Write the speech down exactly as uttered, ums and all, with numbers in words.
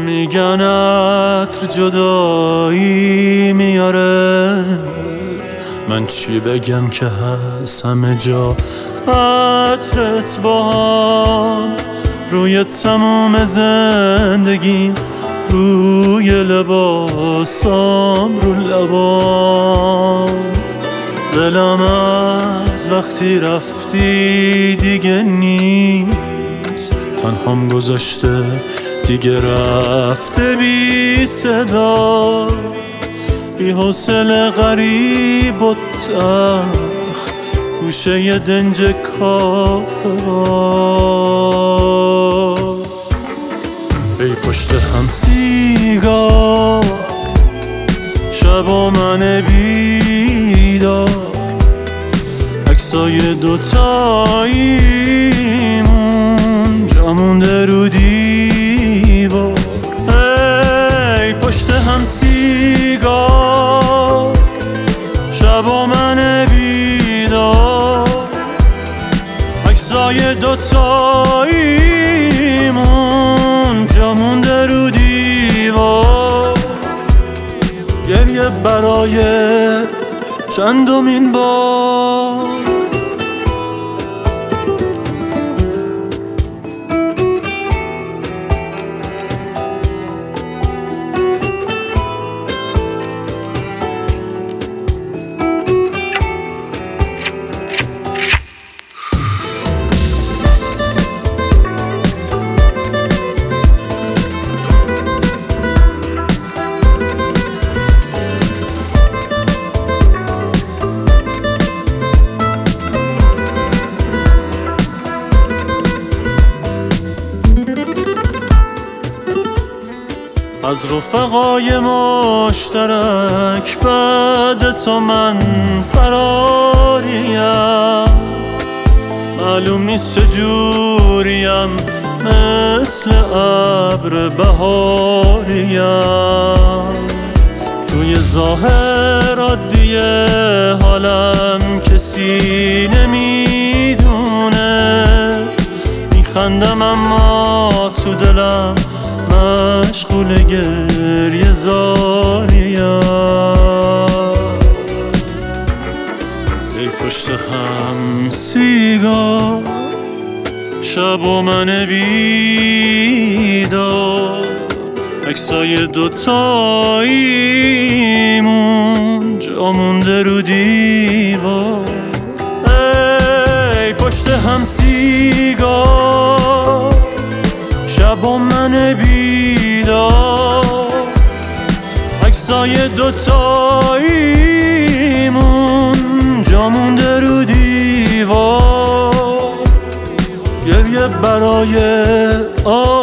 میگن عطر جدایی میاره، من چی بگم که هست همه جا عطرت باهام. روی تموم زندگی، روی لباسام، رو لبام. دلم از وقتی رفتی دیگه نیست، تنهام گذاشته دیگه رفته بی صدا. بی حوصله غریب و تلخ گوشه ی دنج کافرا. ای پشت هم سیگار، شب و من بیدار، عکسای دوتاییمون جا مونده رو دیوار. ای پشت هم سیگار، شب و من بیدار، عکسای دوتاییمون جا مونده رو دیوار. گریه برای چندمین بار. از رفقای مشترک بعد تو من فراریم، معلوم نیست چجوریم، مثل ابر بهاریم. توی ظاهر عادیه حالم کسی نمیدونه، میخندم اما تو دلم مشغول گریه زاریم. ای پشت هم سیگار، شب و من بیدار، عکسای دوتاییمون جا مونده رو دیوار. ای پشت هم سیگار، شب و من بیدار، عکسای دوتاییمون جا مونده رو دیوار. گریه برای آه